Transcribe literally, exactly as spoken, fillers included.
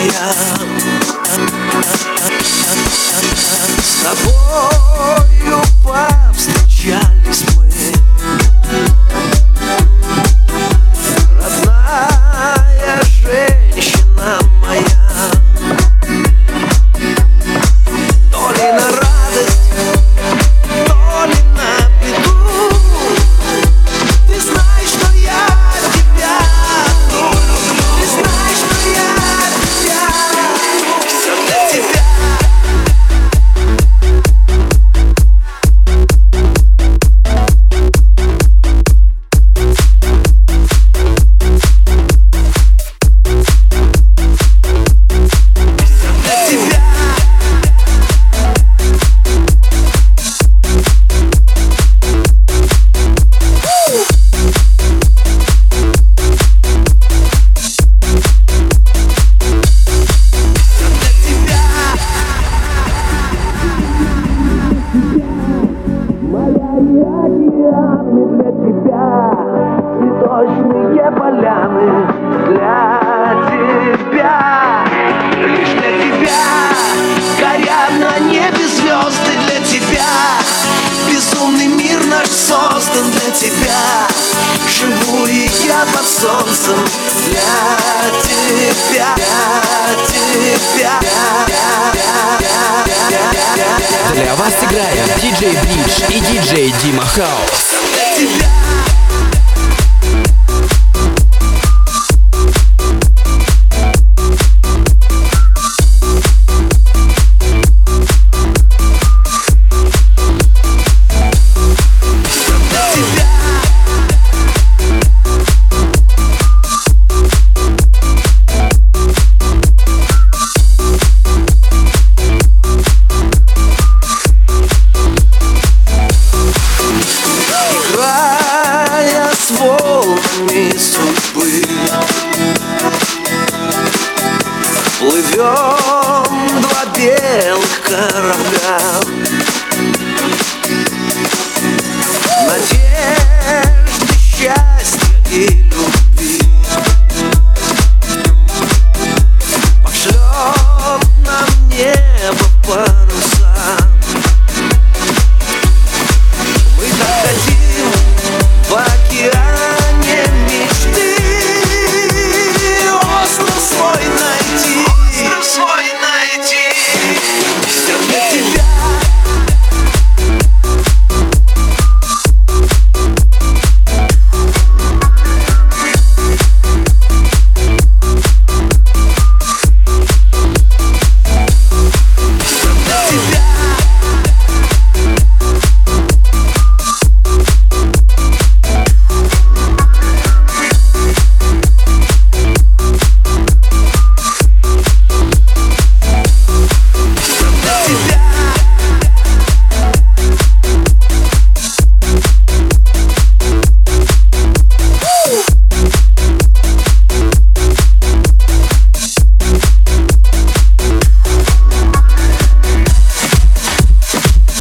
моя. С тобою повстречались мы, родная женщина моя. То ли на радость, то ли на беду, ты знаешь, что я тебя люблю. Ты знаешь, что я тебя люблю. Все для тебя. Океаны для тебя, цветочные поляны для тебя, лишь для тебя горят на небе звезды для тебя. Безумный мир наш создан для тебя. Живу и я под солнцем для тебя, для тебя. Для вас играют диджей Бридж и диджей Дима Хаус. Для тебя. С волнами судьбы плывем два белых корабля. Надежды, счастья и любви.